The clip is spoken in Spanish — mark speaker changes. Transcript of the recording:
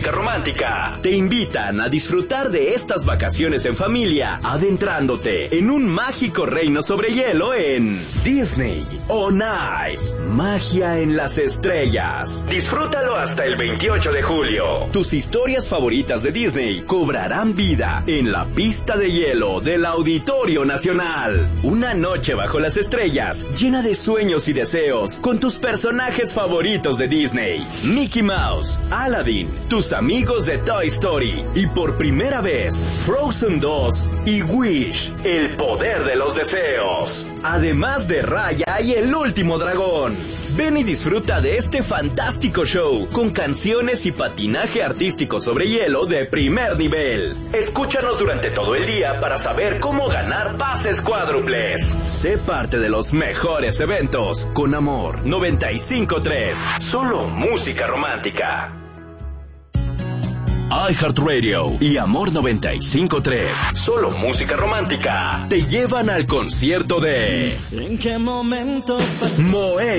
Speaker 1: música romántica te invitan a disfrutar de estas vacaciones en familia, adentrándote en un mágico reino sobre hielo en Disney On Ice, magia en las estrellas. Disfrútalo hasta el 28 de julio. Tus historias favoritas de Disney cobrarán vida en la pista de hielo del Auditorio Nacional. Una noche bajo las estrellas, llena de sueños y deseos, con tus personajes favoritos de Disney: Mickey Mouse, Aladdin, tus amigos de Toy Story y por primera vez Frozen 2 y Wish, el poder de los deseos. Además de Raya y el último dragón. Ven y disfruta de este fantástico show con canciones y patinaje artístico sobre hielo de primer nivel. Escúchanos durante todo el día para saber cómo ganar pases cuádruples. Sé parte de los mejores eventos con Amor 95.3. Solo música romántica. iHeartRadio y Amor 95.3. Solo música romántica te llevan al concierto de
Speaker 2: ¿En qué momento
Speaker 1: Moe